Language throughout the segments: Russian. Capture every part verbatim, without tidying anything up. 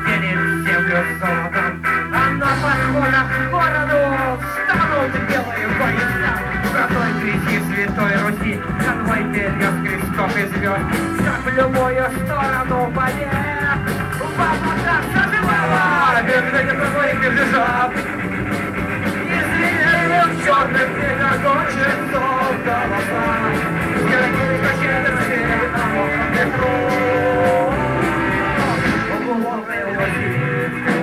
стелит землю золотом, а на подходах к городу станут белые поезда. В родной грязи Святой Руси конвой перевез крестов и звезд. Как в любую сторону побед Волода заживала, медведя на своих бежал. Извинили в черных книгах часов голоса. Скоротили качели на ветру. Уголовные лоси.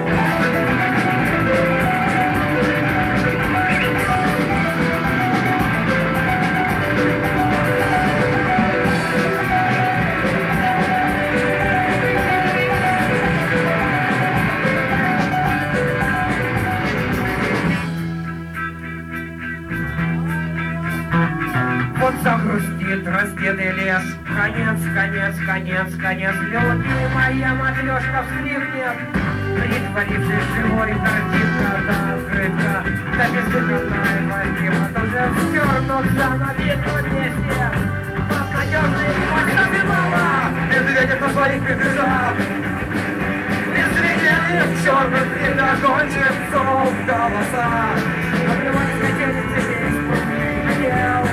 Вот загрустит раздетый лес. Конец, конец, конец, конец. Любимая матрешка вскрикнет, притворившись живой, картинка до открытка. Да безвыходная квартира тоже стернутся на видном месте. Под надежный мой забивала, медведев на своих прибежал. Извинили в черных недоконченцов голоса. Обливать хотели теперь спутник.